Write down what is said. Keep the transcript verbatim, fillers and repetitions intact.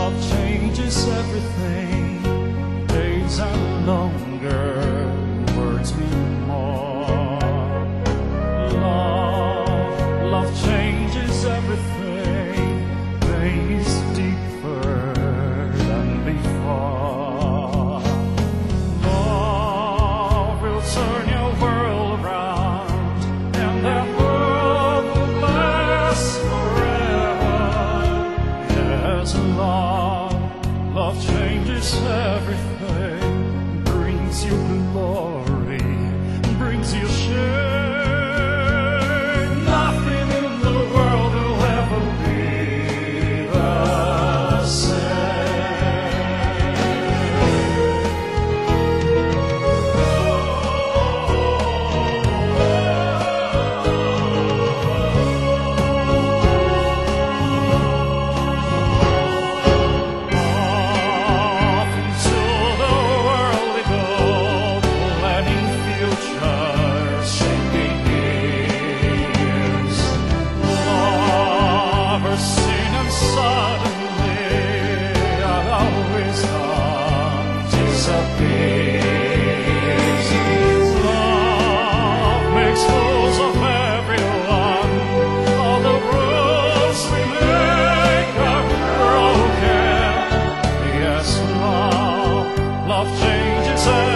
Love changes everything. Days are longer, words mean more. Love, love changes everything. Pain is deeper than before. Love will turn your world around, and that love will last forever. Yes, love, love changes everything. Brings you glory, brings you shame. Nothing in the world will ever be the love changes.